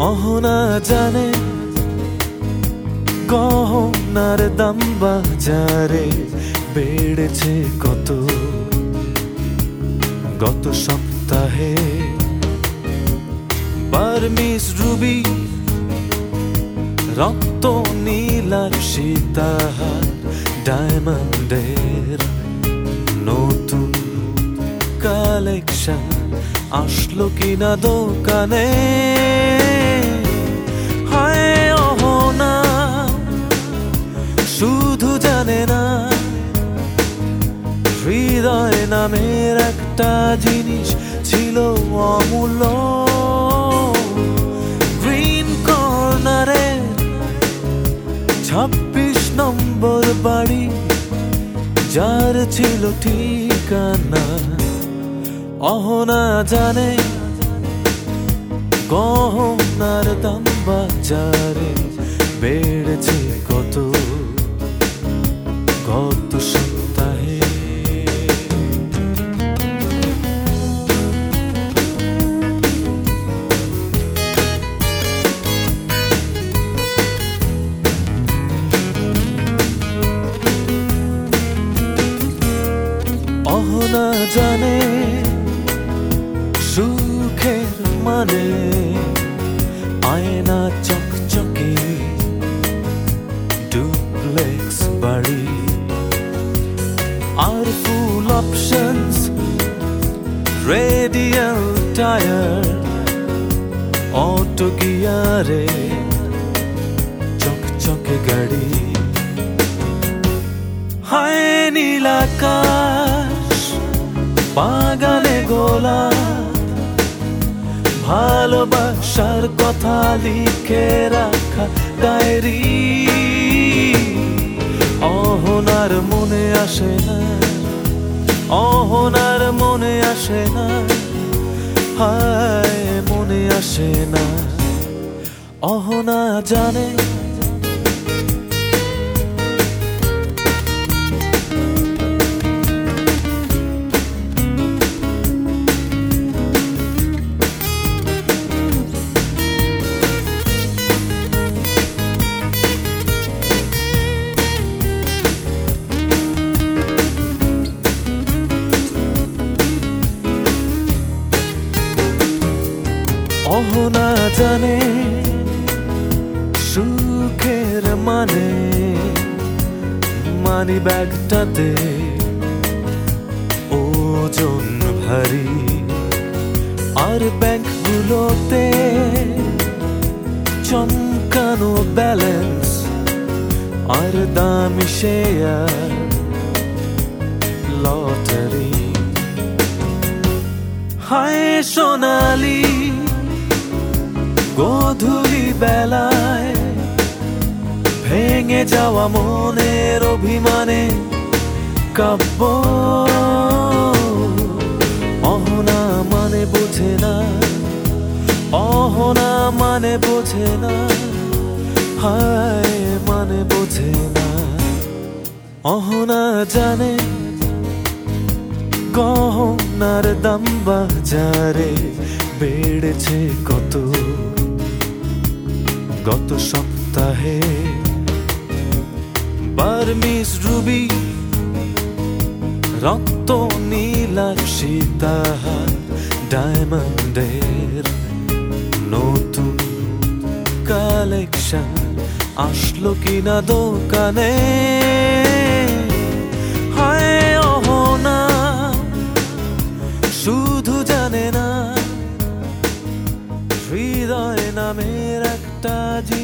অহনা জানে গহনার দাম বাজারে বেড়েছে কত। গত সপ্তাহে বার্মিজ রুবি রক্ত নীলার সীতাহার ডায়মন্ডের নতুন কালেকশন আসলো কিনা দোকানে। হায় অহনা শুধু জানে না হৃদয় নামের একটা জিনিস ছিল অমূল্য। গ্রিন কর্নারে 26 নম্বর বাড়ি যার ছিল ঠিকানা। অহনা জানে গহনার দাম বাজারে বেড়েছে কত। গত সপ্তাহে অহনা জানে সুখের মানে আয়না চকচকে ডুপ্লেক্স বাড়ি আর full options radial tyre auto গিয়ারে চকচকে গাড়ি। হায় নীল আকাশ বাগানে গোলাপ ভালোবাসার কথা লিখে রাখা ডায়েরি। অহনার মনে আসে না, অহনার মনে আসে না, হায় মনে আসে না। অহনা জানে অহনা জানে সুখের মানে মানি ব্যাগটাতে ওজন ভারী আর ব্যাংকগুলোতে চমকানো ব্যালেন্স আর দামি শেয়ার লটারি। হায় সোনালি গধূলি বেলায় ভেঙে যাওয়া মনের অভিমানে কাব্য। অহনা মানে বোঝে না, অহনা মানে বোঝে না, হায় মানে বোঝে না। অহনা জানে গহনার দাম বাজারে বেড়েছে কত। গত সপ্তাহে বার্মিজ রুবি রক্ত নীলার সীতাহার ডায়মন্ডের নতুন কালেকশন আসলো কিনা দোকানে। হায় অহনা শুধু জানে না হৃদয় নামের একটা